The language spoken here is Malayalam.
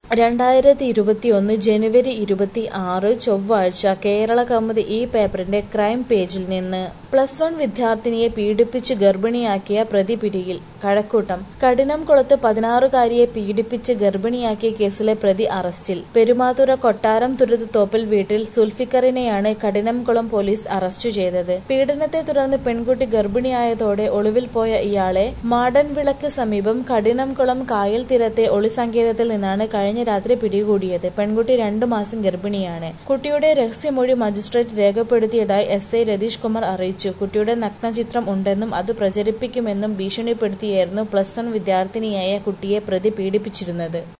2021 ജനുവരി 26 ചൊവ്വാഴ്ച കേരളകൗമുദി ഈ പേപ്പറിന്റെ ക്രൈം പേജിൽ നിന്ന് +1 വിദ്യാർത്ഥിനിയെ പീഡിപ്പിച്ച് ഗർഭിണിയാക്കിയ പ്രതി പിടിയിൽ. കഴക്കൂട്ടം. കഠിനംകുളത്ത് 16-കാരിയെ പീഡിപ്പിച്ച് ഗർഭിണിയാക്കിയ കേസിലെ പ്രതി അറസ്റ്റിൽ. പെരുമാതുറ കൊട്ടാരം തുരുത്തുതോപ്പിൽ വീട്ടിൽ സുൽഫിക്കറിനെയാണ് കഠിനംകുളം പോലീസ് അറസ്റ്റ് ചെയ്തത്. പീഡനത്തെ തുടർന്ന് പെൺകുട്ടി ഗർഭിണിയായതോടെ ഒളിവിൽ പോയ ഇയാളെ മാടൻവിളക്ക് സമീപം കഠിനംകുളം കായൽ തീരത്തെ ഒളിസങ്കേതത്തിൽ നിന്നാണ് കഴിഞ്ഞ രാത്രി പിടികൂടിയത്. പെൺകുട്ടി 2 മാസം ഗർഭിണിയാണ്. കുട്ടിയുടെ രഹസ്യമൊഴി മജിസ്ട്രേറ്റ് രേഖപ്പെടുത്തിയതായി SI രതീഷ് കുമാർ അറിയിച്ചു. കുട്ടിയുടെ നഗ്നചിത്രം ഉണ്ടെന്നും അത് പ്രചരിപ്പിക്കുമെന്നും ഭീഷണിപ്പെടുത്തിയായിരുന്നു +1 വിദ്യാർത്ഥിനിയായ കുട്ടിയെ പ്രതി പീഡിപ്പിച്ചിരുന്നത്.